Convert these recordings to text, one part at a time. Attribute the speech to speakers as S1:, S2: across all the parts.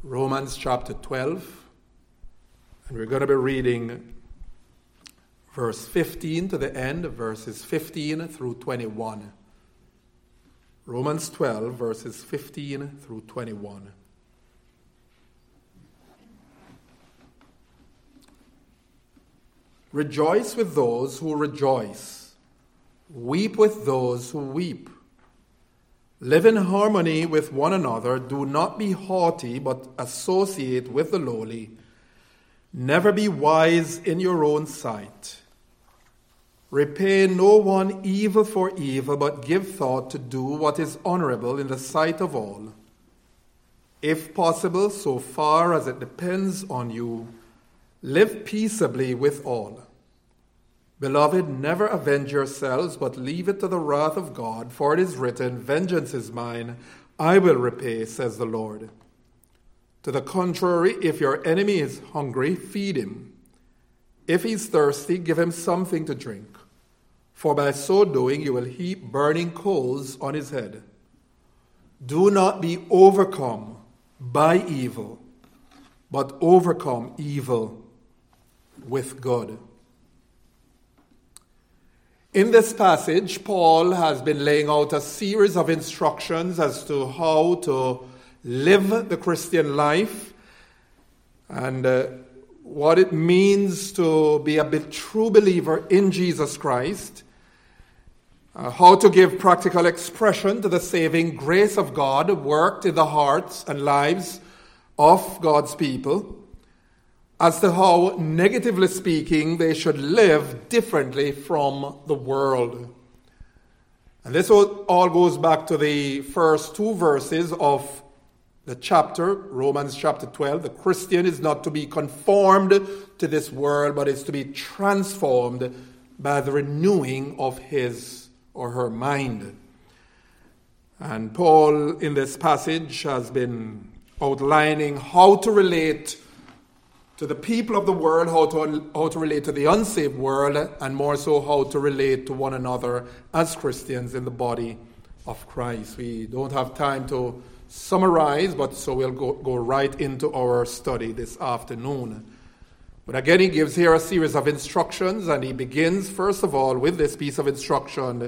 S1: Romans chapter 12, and we're going to be reading verse 15 to the end, verses 15 through 21. Romans 12, verses 15 through 21. Rejoice with those who rejoice. Weep with those who weep. Live in harmony with one another. Do not be haughty, but associate with the lowly. Never be wise in your own sight. Repay no one evil for evil, but give thought to do what is honorable in the sight of all. If possible, so far as it depends on you, live peaceably with all. Beloved, never avenge yourselves, but leave it to the wrath of God, for it is written, "Vengeance is mine, I will repay," says the Lord. To the contrary, if your enemy is hungry, feed him. If he's thirsty, give him something to drink. For by so doing, you will heap burning coals on his head. Do not be overcome by evil, but overcome evil with good. In this passage, Paul has been laying out a series of instructions as to how to live the Christian life and what it means to be a true believer in Jesus Christ, how to give practical expression to the saving grace of God worked in the hearts and lives of God's people, as to how, negatively speaking, they should live differently from the world. And this all goes back to the first two verses of the chapter, Romans chapter 12. The Christian is not to be conformed to this world, but is to be transformed by the renewing of his or her mind. And Paul, in this passage, has been outlining how to relate to the people of the world, how to relate to the unsaved world, and more so how to relate to one another as Christians in the body of Christ. We don't have time to summarize, but so we'll go right into our study this afternoon. But again, he gives here a series of instructions, and he begins, first of all, with this piece of instruction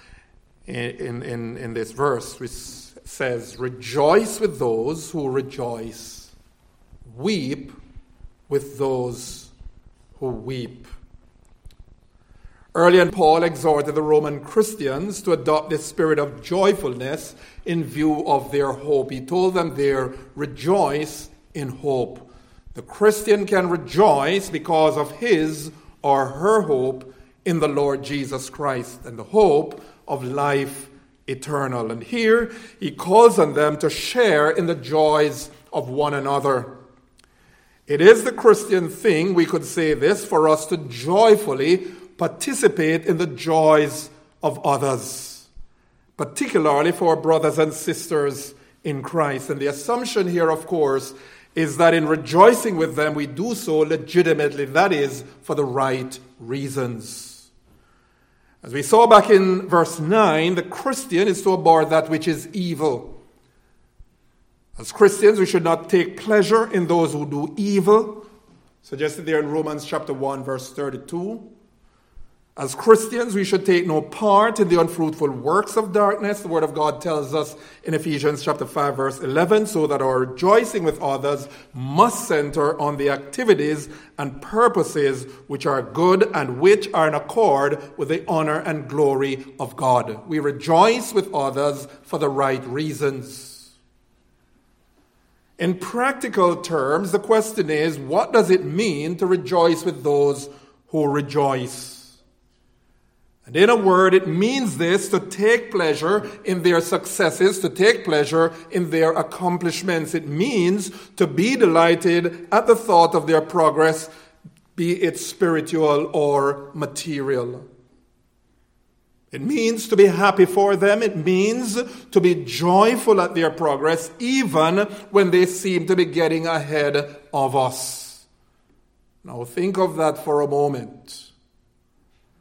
S1: in this verse, which says, "Rejoice with those who rejoice. Weep with those who weep." Earlier, Paul exhorted the Roman Christians to adopt this spirit of joyfulness in view of their hope. He told them there, rejoice in hope. The Christian can rejoice because of his or her hope in the Lord Jesus Christ and the hope of life eternal. And here he calls on them to share in the joys of one another. It is the Christian thing, we could say this, for us to joyfully participate in the joys of others, particularly for brothers and sisters in Christ. And the assumption here, of course, is that in rejoicing with them, we do so legitimately, that is, for the right reasons. As we saw back in verse 9, the Christian is to abhor that which is evil. As Christians, we should not take pleasure in those who do evil, suggested there in Romans chapter 1, verse 32. As Christians, we should take no part in the unfruitful works of darkness. The Word of God tells us in Ephesians chapter 5, verse 11, so that our rejoicing with others must center on the activities and purposes which are good and which are in accord with the honor and glory of God. We rejoice with others for the right reasons. In practical terms, the question is, what does it mean to rejoice with those who rejoice? And in a word, it means this: to take pleasure in their successes, to take pleasure in their accomplishments. It means to be delighted at the thought of their progress, be it spiritual or material. It means to be happy for them. It means to be joyful at their progress, even when they seem to be getting ahead of us. Now think of that for a moment.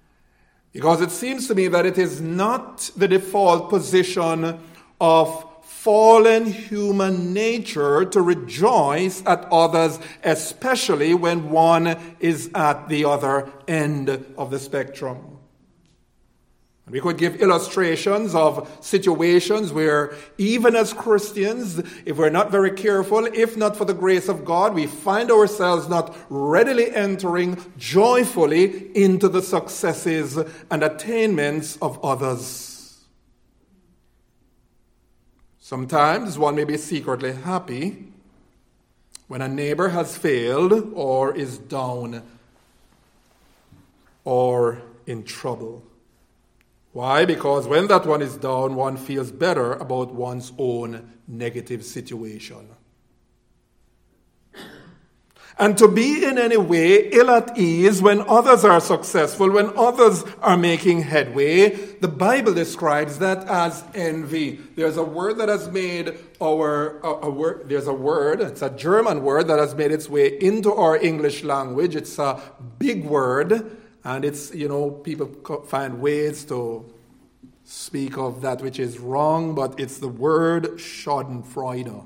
S1: Because it seems to me that it is not the default position of fallen human nature to rejoice at others, especially when one is at the other end of the spectrum. We could give illustrations of situations where even as Christians, if we're not very careful, if not for the grace of God, we find ourselves not readily entering joyfully into the successes and attainments of others. Sometimes one may be secretly happy when a neighbor has failed or is down or in trouble. Why? Because when that one is down, one feels better about one's own negative situation. And to be in any way ill at ease when others are successful, when others are making headway, the Bible describes that as envy. There's a word that has made it's a German word that has made its way into our English language. It's a big word. And it's, people find ways to speak of that which is wrong, but it's the word Schadenfreude.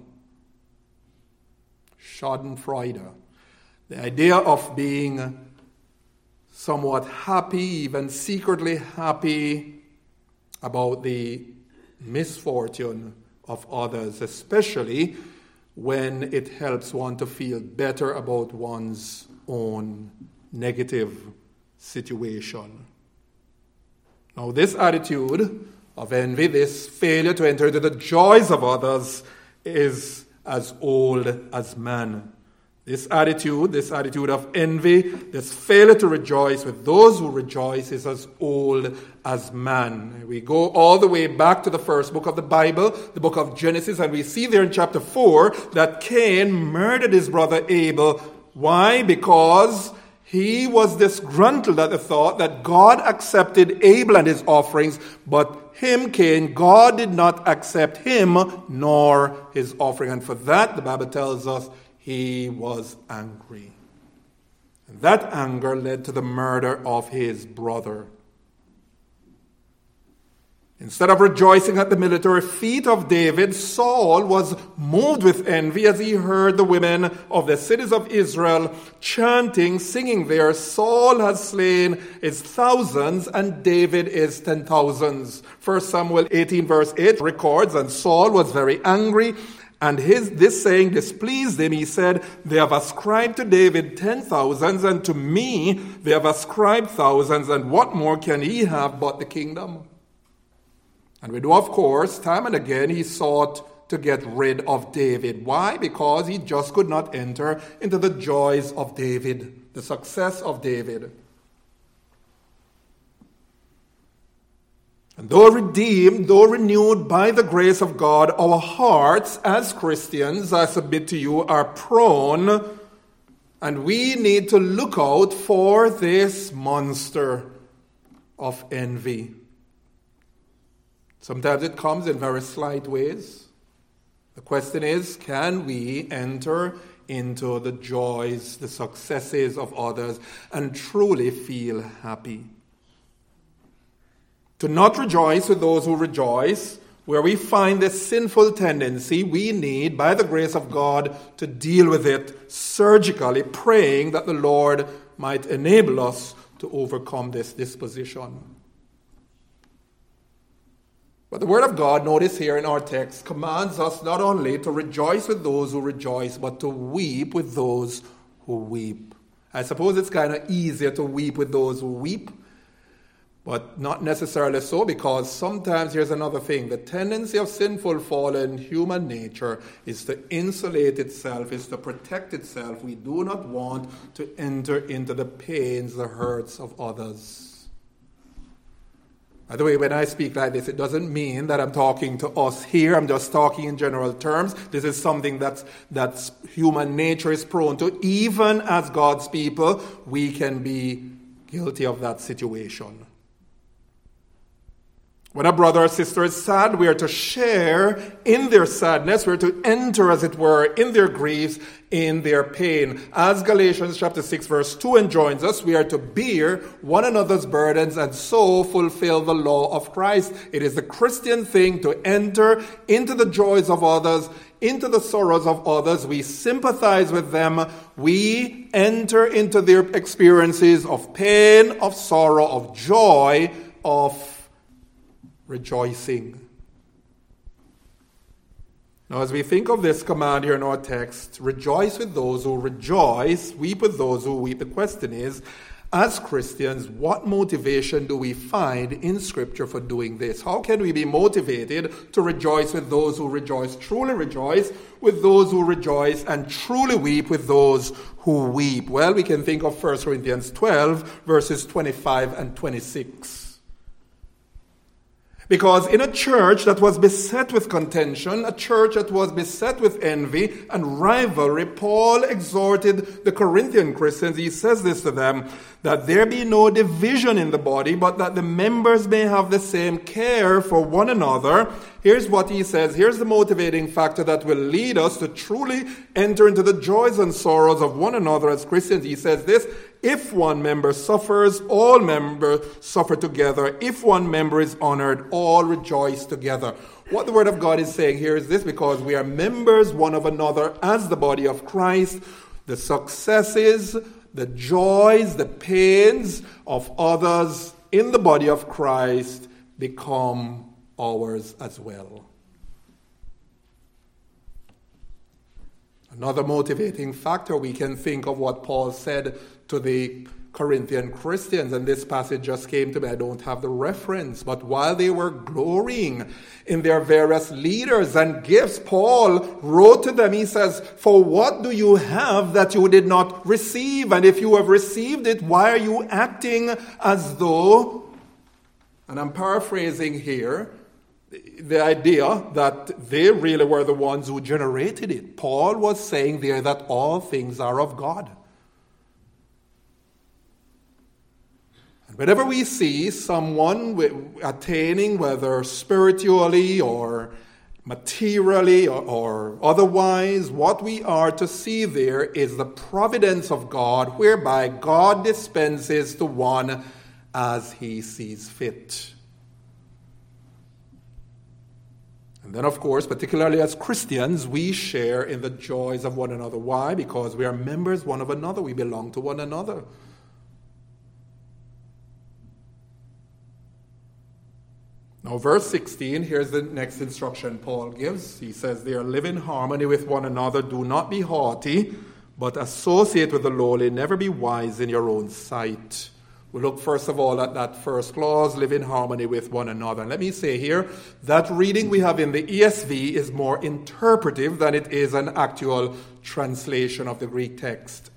S1: Schadenfreude. The idea of being somewhat happy, even secretly happy about the misfortune of others, especially when it helps one to feel better about one's own negative situation. Now, this attitude of envy, this failure to enter into the joys of others, is as old as man. This attitude of envy, this failure to rejoice with those who rejoice, is as old as man. We go all the way back to the first book of the Bible, the book of Genesis, and we see there in chapter 4 that Cain murdered his brother Abel. Why? Because he was disgruntled at the thought that God accepted Abel and his offerings, but him, Cain, God did not accept him nor his offering. And for that, the Bible tells us, he was angry. And that anger led to the murder of his brother. Instead of rejoicing at the military feat of David, Saul was moved with envy as he heard the women of the cities of Israel chanting, singing there, Saul has slain his thousands and David his 10,000s. 1 Samuel 18 verse 8 records, and Saul was very angry, and this saying displeased him. He said, they have ascribed to David 10,000s, and to me they have ascribed thousands, and what more can he have but the kingdom? And we know, of course, time and again he sought to get rid of David. Why? Because he just could not enter into the joys of David, the success of David. And though redeemed, though renewed by the grace of God, our hearts as Christians, I submit to you, are prone, and we need to look out for this monster of envy. Sometimes it comes in very slight ways. The question is, can we enter into the joys, the successes of others, and truly feel happy? To not rejoice with those who rejoice, where we find this sinful tendency, we need, by the grace of God, to deal with it surgically, praying that the Lord might enable us to overcome this disposition. But the Word of God, notice here in our text, commands us not only to rejoice with those who rejoice, but to weep with those who weep. I suppose it's kind of easier to weep with those who weep, but not necessarily so, because sometimes here's another thing. The tendency of sinful, fallen human nature is to insulate itself, is to protect itself. We do not want to enter into the pains, the hurts of others. By the way, when I speak like this, it doesn't mean that I'm talking to us here. I'm just talking in general terms. This is something that's human nature is prone to. Even as God's people, we can be guilty of that situation. When a brother or sister is sad, we are to share in their sadness. We are to enter, as it were, in their griefs, in their pain. As Galatians chapter 6 verse 2 enjoins us, we are to bear one another's burdens and so fulfill the law of Christ. It is the Christian thing to enter into the joys of others, into the sorrows of others. We sympathize with them. We enter into their experiences of pain, of sorrow, of joy, of rejoicing. Now, as we think of this command here in our text, rejoice with those who rejoice, weep with those who weep. The question is, as Christians, what motivation do we find in Scripture for doing this? How can we be motivated to rejoice with those who rejoice, truly rejoice with those who rejoice, and truly weep with those who weep? Well, we can think of 1 Corinthians 12, verses 25 and 26. Because in a church that was beset with contention, a church that was beset with envy and rivalry, Paul exhorted the Corinthian Christians, he says this to them, that there be no division in the body, but that the members may have the same care for one another. Here's what he says. Here's the motivating factor that will lead us to truly enter into the joys and sorrows of one another as Christians. He says this, if one member suffers, all members suffer together. If one member is honored, all rejoice together. What the Word of God is saying here is this, because we are members one of another as the body of Christ. The successes, the joys, the pains of others in the body of Christ become ours as well. Another motivating factor, we can think of what Paul said to the Corinthian Christians, and this passage just came to me. I don't have the reference, but while they were glorying in their various leaders and gifts, Paul wrote to them, he says, for what do you have that you did not receive? And if you have received it, why are you acting as though, and I'm paraphrasing here, the idea that they really were the ones who generated it. Paul was saying there that all things are of God. And whenever we see someone attaining, whether spiritually or materially or otherwise, what we are to see there is the providence of God, whereby God dispenses to one as he sees fit. And then, of course, particularly as Christians, we share in the joys of one another. Why? Because we are members one of another. We belong to one another. Now, verse 16, here's the next instruction Paul gives. He says, they are live in harmony with one another. Do not be haughty, but associate with the lowly. Never be wise in your own sight. We'll look first of all at that first clause, live in harmony with one another. And let me say here, that reading we have in the ESV is more interpretive than it is an actual translation of the Greek text.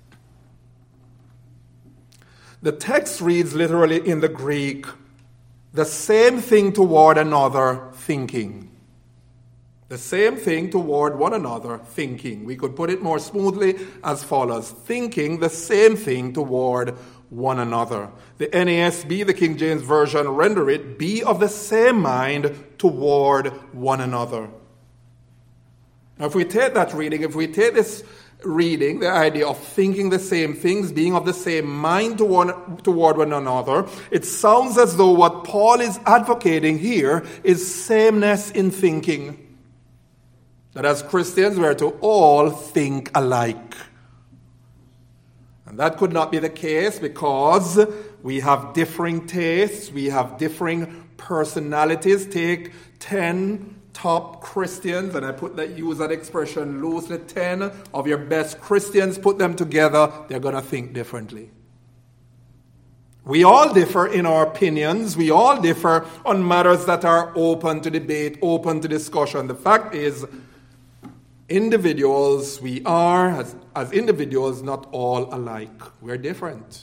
S1: The text reads literally in the Greek, the same thing toward another thinking. The same thing toward one another thinking. We could put it more smoothly as follows. Thinking the same thing toward one another. The NASB, the King James Version, render it, be of the same mind toward one another. Now, if we take that reading, if we take this reading, the idea of thinking the same things, being of the same mind toward one another, it sounds as though what Paul is advocating here is sameness in thinking. That as Christians, we are to all think alike. And that could not be the case because we have differing tastes, we have differing personalities. Take 10 top Christians, and use that expression loosely, 10 of your best Christians, put them together, they're going to think differently. We all differ in our opinions. We all differ on matters that are open to debate, open to discussion. The fact is, individuals, we are, as individuals, not all alike. We're different.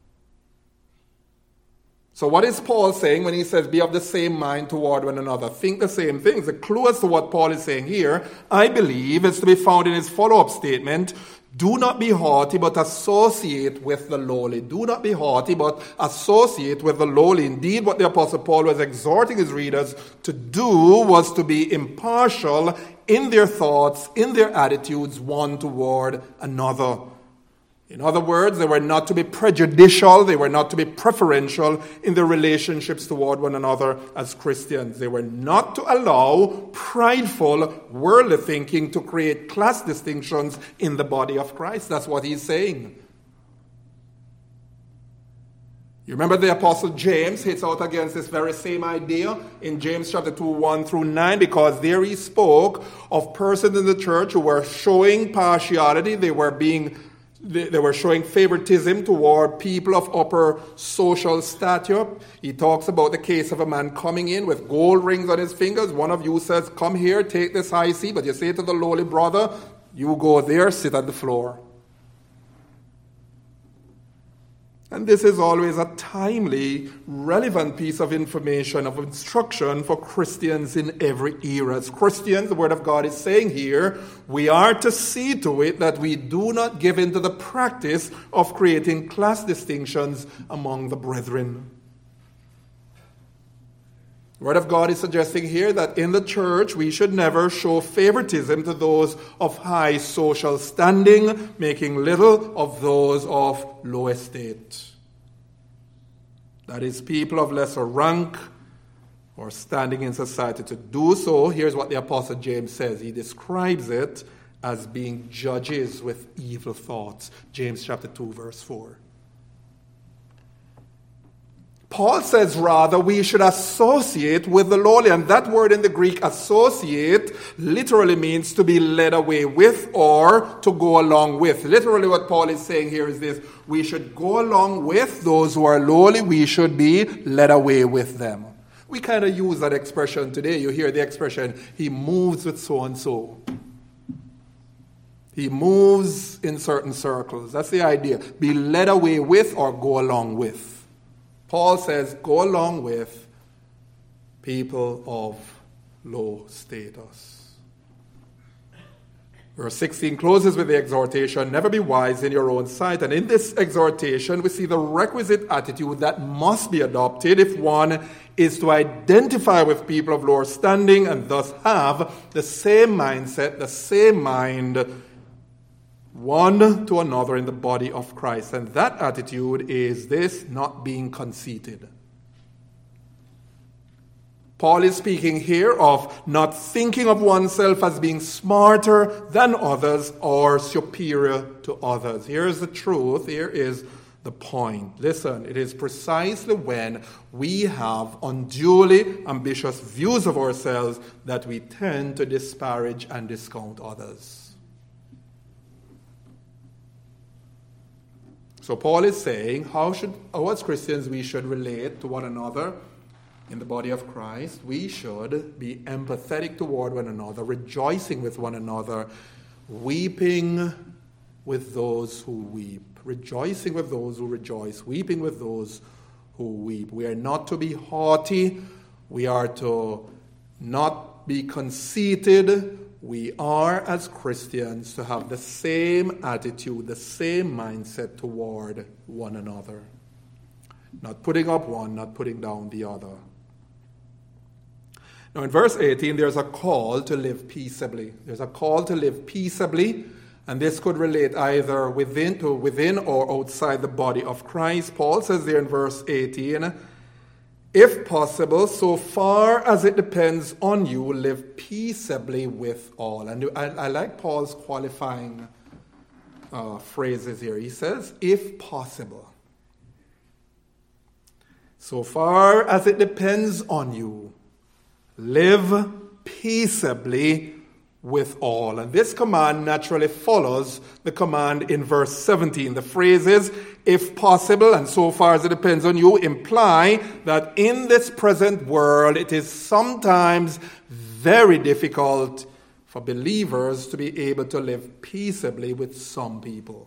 S1: So what is Paul saying when he says, be of the same mind toward one another? Think the same things. The clue as to what Paul is saying here, I believe, is to be found in his follow-up statement. Do not be haughty, but associate with the lowly. Do not be haughty, but associate with the lowly. Indeed, what the Apostle Paul was exhorting his readers to do was to be impartial in their thoughts, in their attitudes, one toward another. In other words, they were not to be prejudicial, they were not to be preferential in their relationships toward one another as Christians. They were not to allow prideful, worldly thinking to create class distinctions in the body of Christ. That's what he's saying. You remember the Apostle James hits out against this very same idea in James chapter 2, 1 through 9, because there he spoke of persons in the church who were showing partiality. They were showing favoritism toward people of upper social stature. He talks about the case of a man coming in with gold rings on his fingers. One of you says, come here, take this high seat. But you say to the lowly brother, you go there, sit on the floor. And this is always a timely, relevant piece of information, of instruction for Christians in every era. As Christians, the Word of God is saying here, we are to see to it that we do not give in to the practice of creating class distinctions among the brethren. The Word of God is suggesting here that in the church we should never show favoritism to those of high social standing, making little of those of low estate. That is, people of lesser rank or standing in society. To do so, here's what the Apostle James says. He describes it as being judges with evil thoughts. James chapter 2, verse 4. Paul says, rather, we should associate with the lowly. And that word in the Greek, associate, literally means to be led away with or to go along with. Literally what Paul is saying here is this: we should go along with those who are lowly. We should be led away with them. We kind of use that expression today. You hear the expression, he moves with so-and-so. He moves in certain circles. That's the idea. Be led away with or go along with. Paul says, go along with people of low status. Verse 16 closes with the exhortation, never be wise in your own sight. And in this exhortation, we see the requisite attitude that must be adopted if one is to identify with people of lower standing and thus have the same mindset, the same mind, one to another in the body of Christ. And that attitude is this: not being conceited. Paul is speaking here of not thinking of oneself as being smarter than others or superior to others. Here's the truth. Here is the point. Listen, it is precisely when we have unduly ambitious views of ourselves that we tend to disparage and discount others. So Paul is saying, how as Christians we should relate to one another in the body of Christ. We should be empathetic toward one another, rejoicing with one another, weeping with those who weep, rejoicing with those who rejoice, weeping with those who weep. We are not to be haughty. We are to not be conceited. We are, as Christians, to have the same attitude, the same mindset toward one another. Not putting up one, not putting down the other. Now in verse 18, there's a call to live peaceably. There's a call to live peaceably, and this could relate either within or outside the body of Christ. Paul says there in verse 18, if possible, so far as it depends on you, live peaceably with all. And I like Paul's qualifying phrases here. He says, if possible. So far as it depends on you, live peaceably with all. And this command naturally follows the command in verse 17. The phrases, if possible, and so far as it depends on you, imply that in this present world it is sometimes very difficult for believers to be able to live peaceably with some people.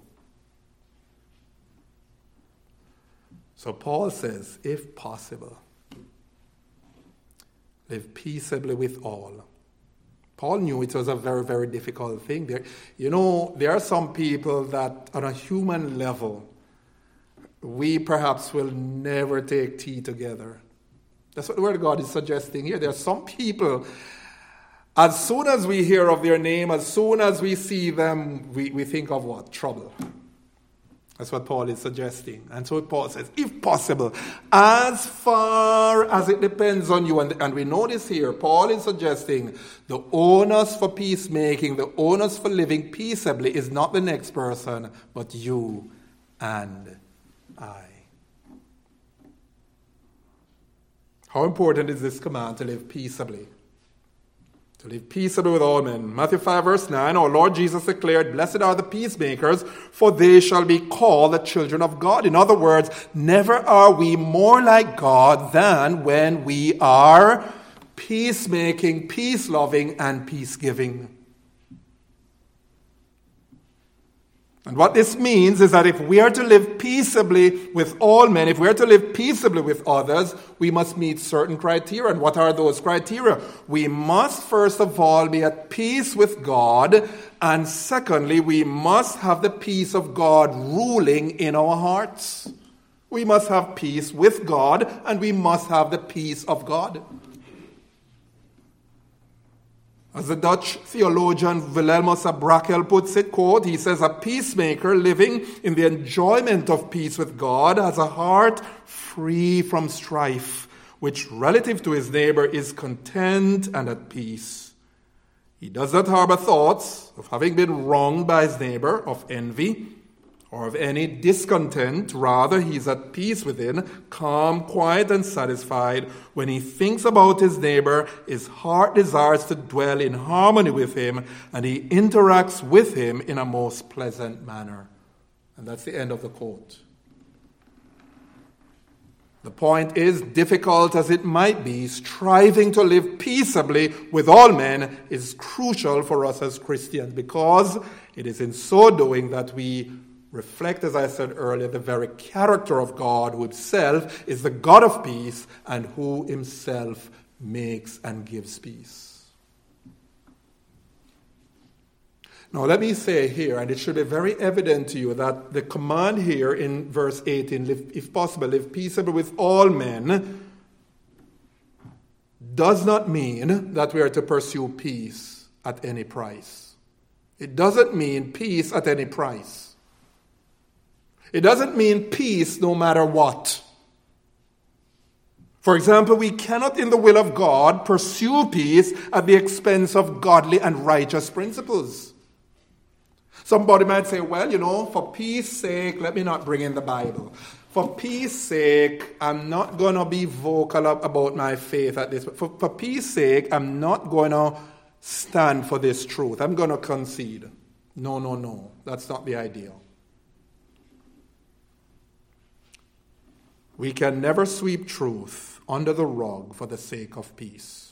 S1: So Paul says, if possible, live peaceably with all. Paul knew it was a very, very difficult thing. There are some people that on a human level, we perhaps will never take tea together. That's what the Word of God is suggesting here. There are some people, as soon as we hear of their name, as soon as we see them, we think of what? Trouble. That's what Paul is suggesting. And so Paul says, if possible, as far as it depends on you, and we notice here, Paul is suggesting the onus for peacemaking, the onus for living peaceably is not the next person, but you and I. How important is this command to live peaceably? To live peaceably with all men. Matthew 5 verse 9, our Lord Jesus declared, blessed are the peacemakers, for they shall be called the children of God. In other words, never are we more like God than when we are peacemaking, peace-loving, and peace-giving. And what this means is that if we are to live peaceably with all men, if we are to live peaceably with others, we must meet certain criteria. And what are those criteria? We must first of all be at peace with God. And secondly, we must have the peace of God ruling in our hearts. We must have peace with God, and we must have the peace of God. As the Dutch theologian Wilhelmus à Brakel puts it, quote, he says, a peacemaker living in the enjoyment of peace with God has a heart free from strife, which relative to his neighbor is content and at peace. He does not harbor thoughts of having been wronged by his neighbor, of envy, or of any discontent. Rather, he is at peace within, calm, quiet, and satisfied. When he thinks about his neighbor, his heart desires to dwell in harmony with him, and he interacts with him in a most pleasant manner. And that's the end of the quote. The point is, difficult as it might be, striving to live peaceably with all men is crucial for us as Christians, because it is in so doing that we reflect, as I said earlier, the very character of God, who himself is the God of peace and who himself makes and gives peace. Now let me say here, and it should be very evident to you, that the command here in verse 18, live, if possible, live peaceably with all men, does not mean that we are to pursue peace at any price. It doesn't mean peace at any price. It doesn't mean peace no matter what. For example, we cannot, in the will of God, pursue peace at the expense of godly and righteous principles. Somebody might say, well, for peace sake, let me not bring in the Bible. For peace sake, I'm not going to be vocal about my faith at this. For peace sake, I'm not going to stand for this truth. I'm going to concede. No. That's not the ideal. We can never sweep truth under the rug for the sake of peace.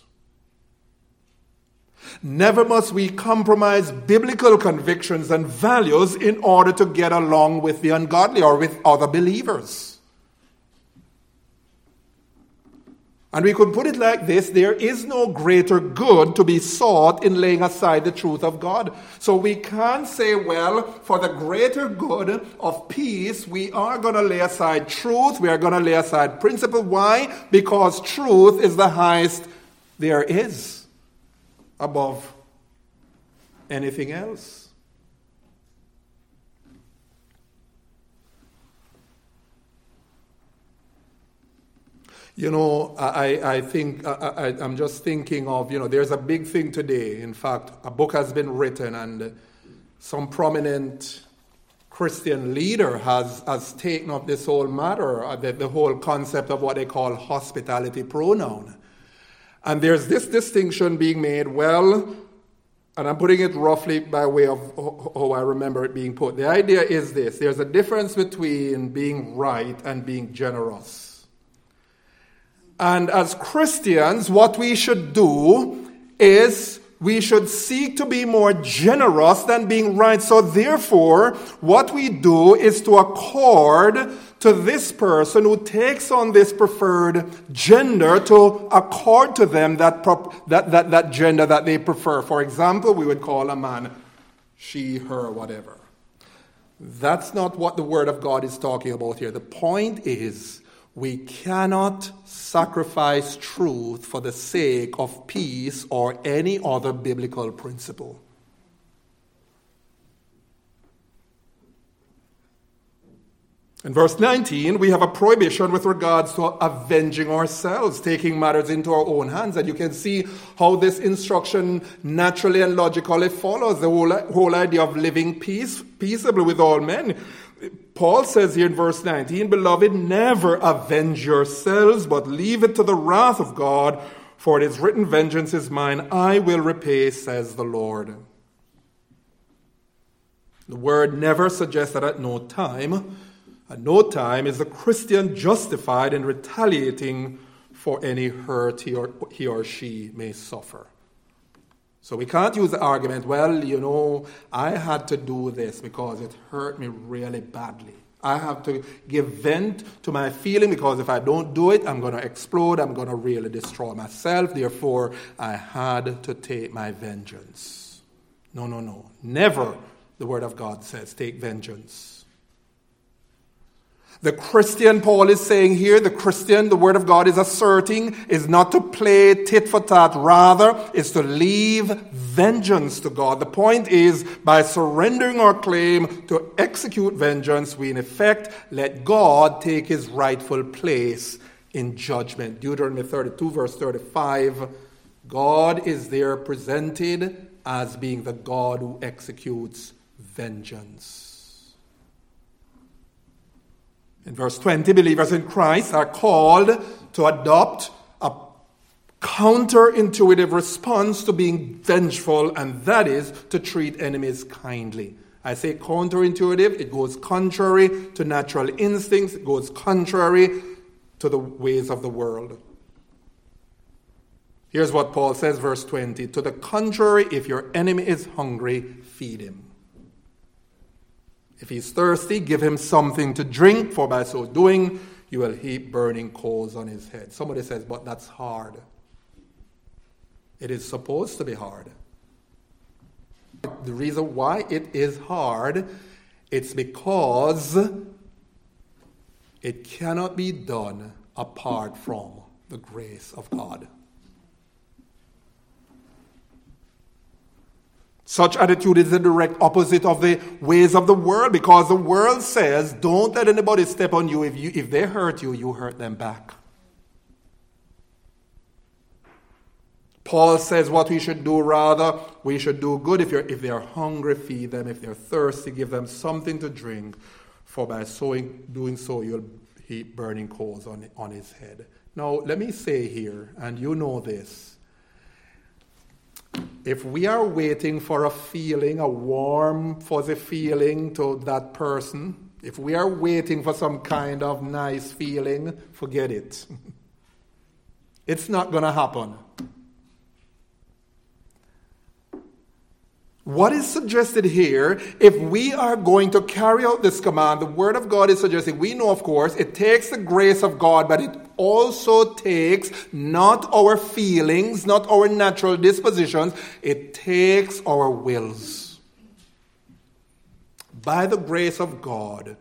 S1: Never must we compromise biblical convictions and values in order to get along with the ungodly or with other believers. And we could put it like this: there is no greater good to be sought in laying aside the truth of God. So we can't say, well, for the greater good of peace, we are going to lay aside truth, we are going to lay aside principle. Why? Because truth is the highest there is above anything else. I think, I'm just thinking of, there's a big thing today. In fact, a book has been written, and some prominent Christian leader has taken up this whole matter, the whole concept of what they call hospitality pronoun. And there's this distinction being made, and I'm putting it roughly by way of how I remember it being put. The idea is this: there's a difference between being right and being generous. And as Christians, what we should do is we should seek to be more generous than being right. So therefore, what we do is to accord to this person who takes on this preferred gender, to accord to them that gender that they prefer. For example, we would call a man she, her, whatever. That's not what the Word of God is talking about here. The point is, we cannot sacrifice truth for the sake of peace or any other biblical principle. In verse 19, we have a prohibition with regards to avenging ourselves, taking matters into our own hands. And you can see how this instruction naturally and logically follows the whole idea of living peaceably with all men. Paul says here in verse 19, "Beloved, never avenge yourselves, but leave it to the wrath of God, for it is written, 'Vengeance is mine, I will repay,' says the Lord." The word never suggests that at no time is the Christian justified in retaliating for any hurt he or she may suffer. So we can't use the argument, well, I had to do this because it hurt me really badly. I have to give vent to my feeling because if I don't do it, I'm going to explode. I'm going to really destroy myself. Therefore, I had to take my vengeance. No. Never, the Word of God says, take vengeance. The Christian, Paul is saying here, the Word of God is asserting, is not to play tit for tat. Rather, is to leave vengeance to God. The point is, by surrendering our claim to execute vengeance, we in effect let God take his rightful place in judgment. Deuteronomy 32, verse 35, God is there presented as being the God who executes vengeance. In verse 20, believers in Christ are called to adopt a counterintuitive response to being vengeful, and that is to treat enemies kindly. I say counterintuitive, it goes contrary to natural instincts, it goes contrary to the ways of the world. Here's what Paul says, verse 20, "To the contrary, if your enemy is hungry, feed him. If he's thirsty, give him something to drink, for by so doing, you will heap burning coals on his head." Somebody says, but that's hard. It is supposed to be hard. The reason why it is hard, it's because it cannot be done apart from the grace of God. Such attitude is the direct opposite of the ways of the world, because the world says, don't let anybody step on you. If they hurt you, you hurt them back. Paul says what we should do, rather, we should do good. If they are hungry, feed them. If they're thirsty, give them something to drink. For by doing so, you'll heap burning coals on his head. Now, let me say here, and you know this, if we are waiting for a feeling, a warm, fuzzy feeling to that person, if we are waiting for some kind of nice feeling, forget it. It's not going to happen. What is suggested here, if we are going to carry out this command, the Word of God is suggesting, we know, of course, it takes the grace of God, but it also takes not our feelings, not our natural dispositions, it takes our wills. By the grace of God,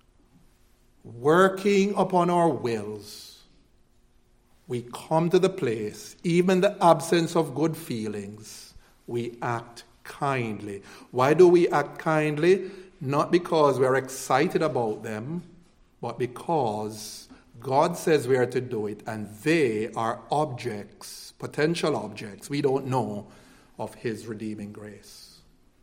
S1: working upon our wills, we come to the place, even in the absence of good feelings, we act kindly. Why do we act kindly? Not because we are excited about them, but because God says we are to do it, and they are objects, potential objects, we don't know, of his redeeming grace.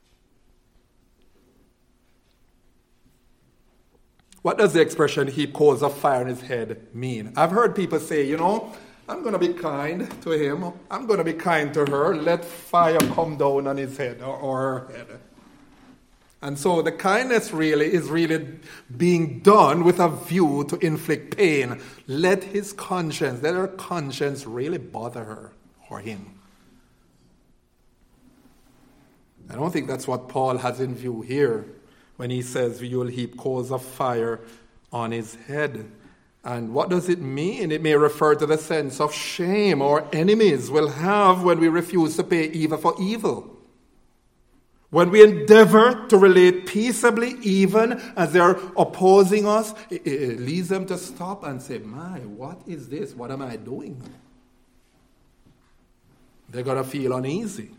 S1: What does the expression heap coals of fire on his head mean? I've heard people say, I'm going to be kind to him. I'm going to be kind to her. Let fire come down on his head or her head. And so the kindness really is being done with a view to inflict pain. Let her conscience really bother her or him. I don't think that's what Paul has in view here when he says you will heap coals of fire on his head. And what does it mean? It may refer to the sense of shame our enemies will have when we refuse to pay evil for evil. When we endeavor to relate peaceably, even as they're opposing us, it leads them to stop and say, my, what is this? What am I doing? They're going to feel uneasy.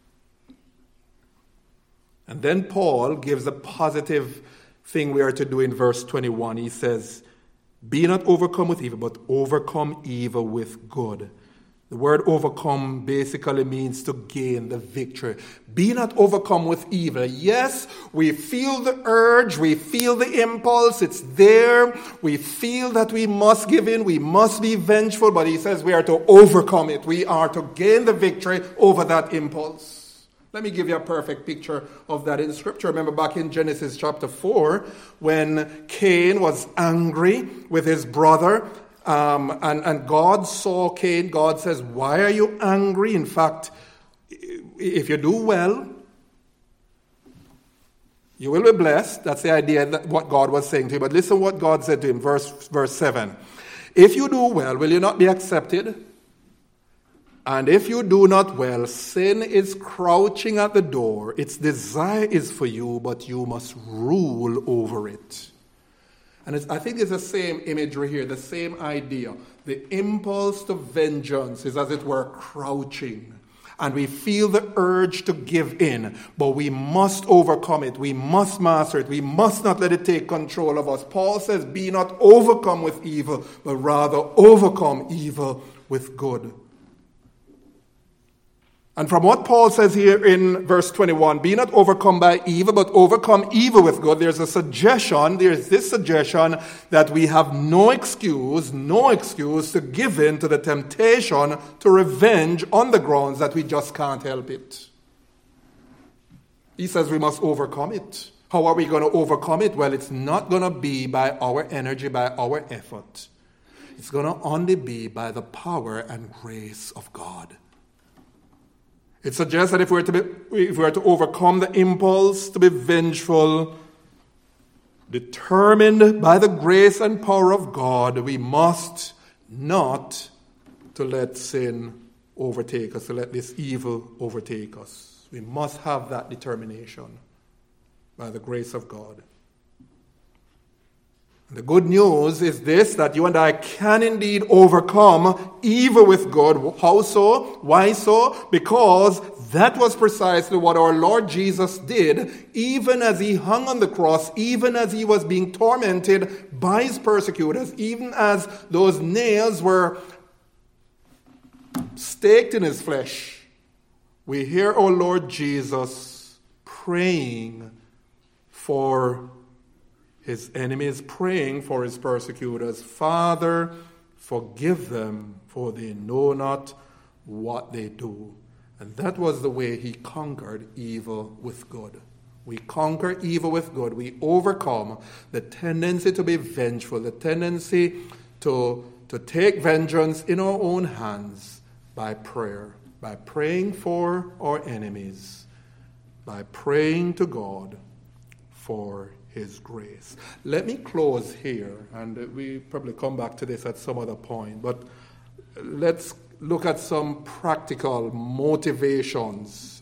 S1: And then Paul gives a positive thing we are to do in verse 21. He says, be not overcome with evil, but overcome evil with good. The word overcome basically means to gain the victory. Be not overcome with evil. Yes, we feel the urge, we feel the impulse, it's there. We feel that we must give in, we must be vengeful, but he says we are to overcome it. We are to gain the victory over that impulse. Let me give you a perfect picture of that in Scripture. Remember back in Genesis chapter 4, when Cain was angry with his brother, and God saw Cain. God says, why are you angry? In fact, if you do well, you will be blessed. That's the idea that what God was saying to him. But listen what God said to him, verse 7. If you do well, will you not be accepted? And if you do not well, sin is crouching at the door. Its desire is for you, but you must rule over it. And I think it's the same imagery here, the same idea. The impulse to vengeance is, as it were, crouching. And we feel the urge to give in, but we must overcome it. We must master it. We must not let it take control of us. Paul says, be not overcome with evil, but rather overcome evil with good. And from what Paul says here in verse 21, be not overcome by evil, but overcome evil with good, there's this suggestion that we have no excuse to give in to the temptation to revenge on the grounds that we just can't help it. He says we must overcome it. How are we going to overcome it? Well, it's not going to be by our energy, by our effort. It's going to only be by the power and grace of God. It suggests that if we are to overcome the impulse to be vengeful, determined by the grace and power of God, we must not to let sin overtake us, to let this evil overtake us. We must have that determination by the grace of God. The good news is this, that you and I can indeed overcome evil with good. How so? Why so? Because that was precisely what our Lord Jesus did, even as he hung on the cross, even as he was being tormented by his persecutors, even as those nails were staked in his flesh. We hear our Lord Jesus praying for his enemies, praying for his persecutors. Father, forgive them, for they know not what they do. And that was the way he conquered evil with good. We conquer evil with good. We overcome the tendency to be vengeful, the tendency to take vengeance in our own hands by prayer, by praying for our enemies, by praying to God for his grace. Let me close here, and we probably come back to this at some other point, but let's look at some practical motivations,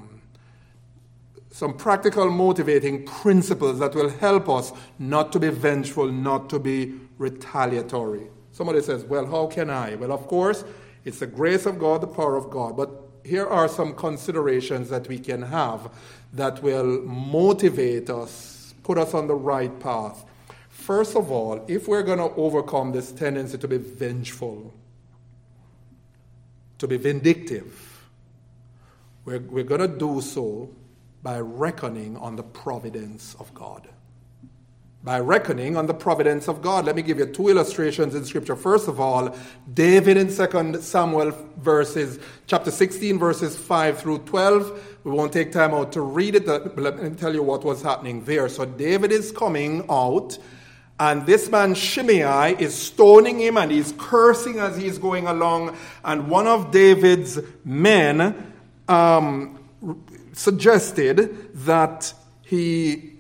S1: some practical motivating principles that will help us not to be vengeful, not to be retaliatory. Somebody says, well, how can I? Well, of course, it's the grace of God, the power of God, but here are some considerations that we can have that will motivate us, put us on the right path. First of all, if we're going to overcome this tendency to be vengeful, to be vindictive, we're going to do so by reckoning on the providence of God. By reckoning on the providence of God. Let me give you two illustrations in Scripture. First of all, David in 2 Samuel chapter 16, verses 5 through 12. We won't take time out to read it, but let me tell you what was happening there. So David is coming out, and this man Shimei is stoning him, and he's cursing as he's going along. And one of David's men suggested that he...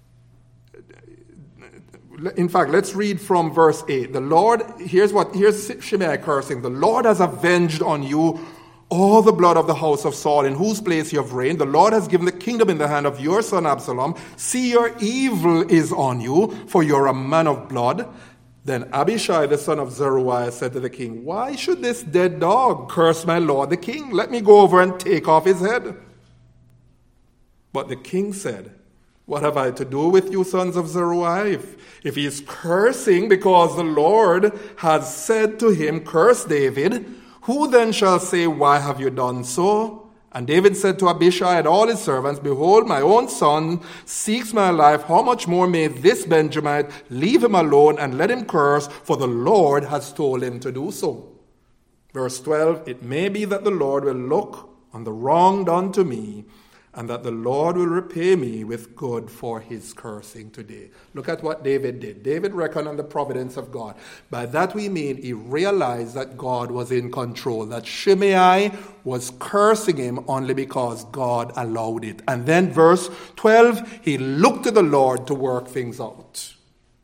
S1: In fact, let's read from verse 8. Here's Shimei cursing. The Lord has avenged on you all the blood of the house of Saul, in whose place you have reigned. The Lord has given the kingdom in the hand of your son Absalom. See, your evil is on you, for you're a man of blood. Then Abishai, the son of Zeruiah, said to the king, why should this dead dog curse my lord the king? Let me go over and take off his head. But the king said, what have I to do with you, sons of Zeruiah? If he is cursing because the Lord has said to him, curse David, who then shall say, why have you done so? And David said to Abishai and all his servants, behold, my own son seeks my life. How much more may this Benjamite leave him alone and let him curse, for the Lord has told him to do so. Verse 12, it may be that the Lord will look on the wrong done to me, and that the Lord will repay me with good for his cursing today. Look at what David did. David reckoned on the providence of God. By that we mean he realized that God was in control, that Shimei was cursing him only because God allowed it. And then verse 12, he looked to the Lord to work things out.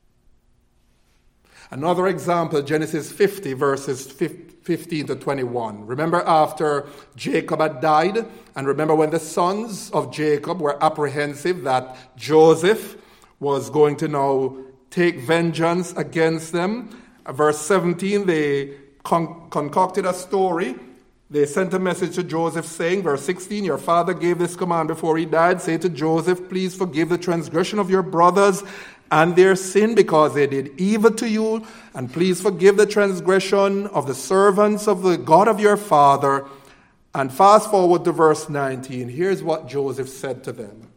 S1: Another example, Genesis 50, verses 15 to 21. Remember after Jacob had died, and remember when the sons of Jacob were apprehensive that Joseph was going to now take vengeance against them. Verse 17, they concocted a story. They sent a message to Joseph saying, verse 16, your father gave this command before he died. Say to Joseph, please forgive the transgression of your brothers and their sin, because they did evil to you. And please forgive the transgression of the servants of the God of your father. And fast forward to verse 19. Here's what Joseph said to them.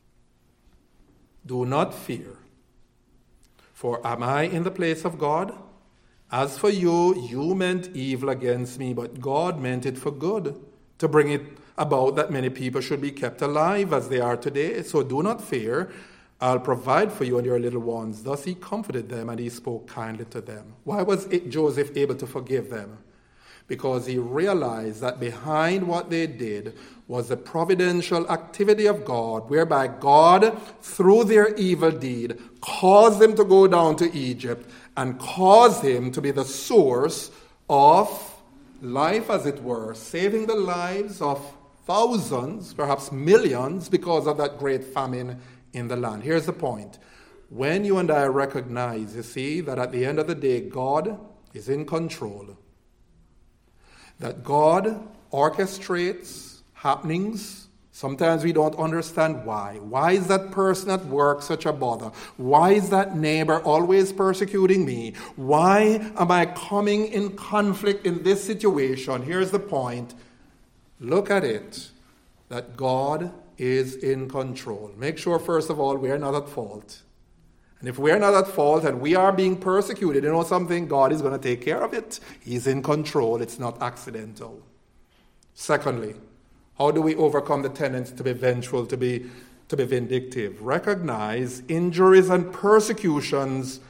S1: Do not fear, for am I in the place of God? As for you, you meant evil against me, but God meant it for good, to bring it about that many people should be kept alive as they are today. So do not fear. I'll provide for you and your little ones. Thus he comforted them and he spoke kindly to them. Why was Joseph able to forgive them? Because he realized that behind what they did was the providential activity of God, whereby God, through their evil deed, caused them to go down to Egypt and caused him to be the source of life, as it were, saving the lives of thousands, perhaps millions, because of that great famine in the land. Here's the point. When you and I recognize, you see, that at the end of the day, God is in control, that God orchestrates happenings. Sometimes we don't understand why. Why is that person at work such a bother? Why is that neighbor always persecuting me? Why am I coming in conflict in this situation? Here's the point. Look at it, that God is in control. Make sure, first of all, we are not at fault. And if we are not at fault and we are being persecuted, you know something? God is going to take care of it. He's in control. It's not accidental. Secondly, how do we overcome the tendency to be vengeful, to be vindictive? Recognize injuries and persecutions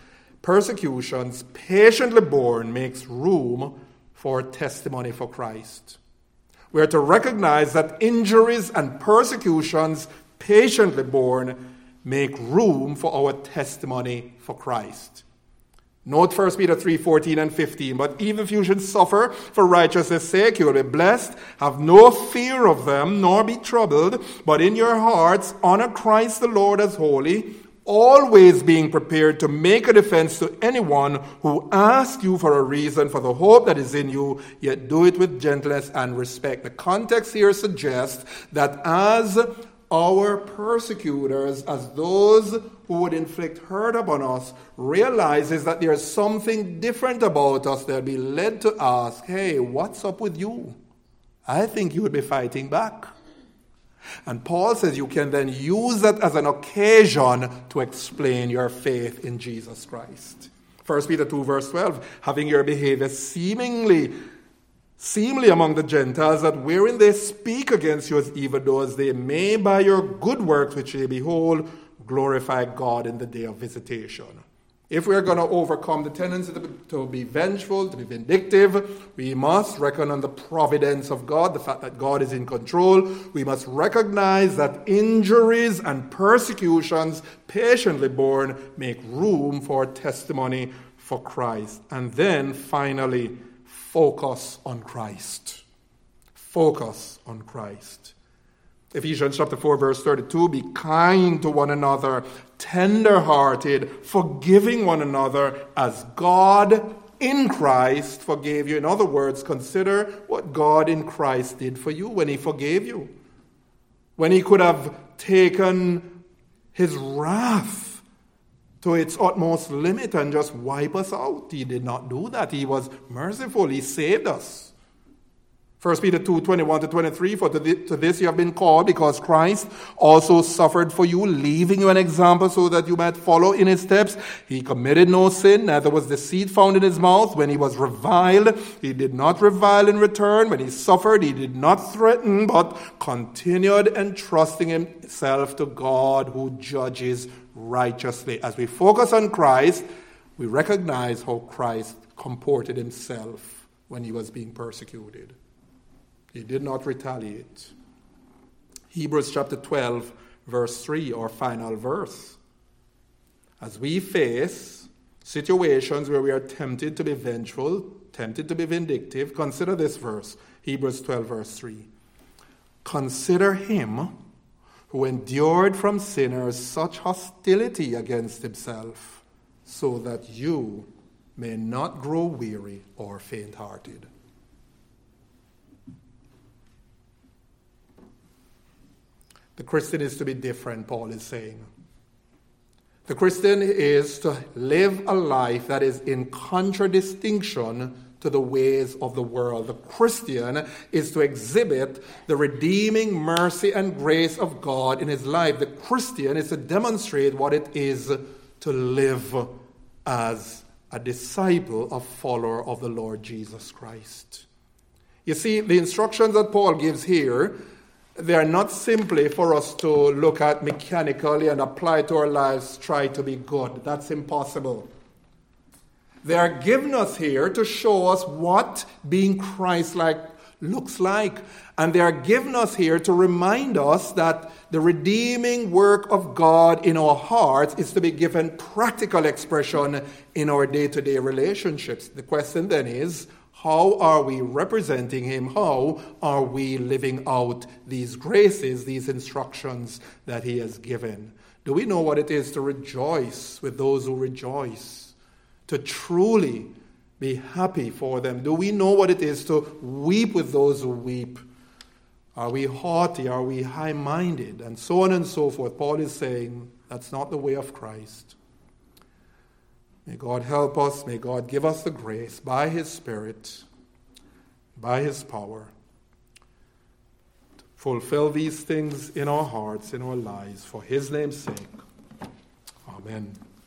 S1: patiently borne makes room for testimony for Christ. We are to recognize that injuries and persecutions patiently borne make room for our testimony for Christ. Note 1 Peter 3:14 and 15. But even if you should suffer for righteousness' sake, you will be blessed. Have no fear of them, nor be troubled, but in your hearts honor Christ the Lord as holy, always being prepared to make a defense to anyone who asks you for a reason for the hope that is in you, yet do it with gentleness and respect. The context here suggests that as our persecutors, as those who would inflict hurt upon us, realizes that there's something different about us, they'll be led to ask, hey, what's up with you? I think you would be fighting back. And Paul says you can then use that as an occasion to explain your faith in Jesus Christ. 1 Peter 2 verse 12, having your behavior seemingly among the Gentiles, that wherein they speak against you as evildoers, they may by your good works which they behold glorify God in the day of visitation. If we are going to overcome the tendency to be vengeful, to be vindictive, we must reckon on the providence of God, the fact that God is in control. We must recognize that injuries and persecutions patiently borne make room for testimony for Christ. And then, finally, focus on Christ. Focus on Christ. Ephesians chapter 4, verse 32, be kind to one another, tender-hearted, forgiving one another as God in Christ forgave you. In other words, consider what God in Christ did for you when he forgave you. When he could have taken his wrath to its utmost limit and just wipe us out. He did not do that. He was merciful. He saved us. 1 Peter 2, 21-23, for to this you have been called, because Christ also suffered for you, leaving you an example so that you might follow in his steps. He committed no sin, neither was deceit found in his mouth. When he was reviled, he did not revile in return. When he suffered, he did not threaten, but continued entrusting himself to God who judges righteously. As we focus on Christ, we recognize how Christ comported himself when he was being persecuted. He did not retaliate. Hebrews chapter 12, verse 3, our final verse. As we face situations where we are tempted to be vengeful, tempted to be vindictive, consider this verse, Hebrews 12, verse 3. Consider him who endured from sinners such hostility against himself, so that you may not grow weary or faint-hearted. The Christian is to be different, Paul is saying. The Christian is to live a life that is in contradistinction to the ways of the world. The Christian is to exhibit the redeeming mercy and grace of God in his life. The Christian is to demonstrate what it is to live as a disciple, a follower of the Lord Jesus Christ. You see, the instructions that Paul gives here, they are not simply for us to look at mechanically and apply to our lives, try to be good. That's impossible. They are given us here to show us what being Christ-like looks like. And they are given us here to remind us that the redeeming work of God in our hearts is to be given practical expression in our day-to-day relationships. The question then is, how are we representing him? How are we living out these graces, these instructions that he has given? Do we know what it is to rejoice with those who rejoice? To truly be happy for them? Do we know what it is to weep with those who weep? Are we haughty? Are we high-minded? And so on and so forth. Paul is saying that's not the way of Christ. May God help us. May God give us the grace by his Spirit, by his power, to fulfill these things in our hearts, in our lives, for his name's sake. Amen.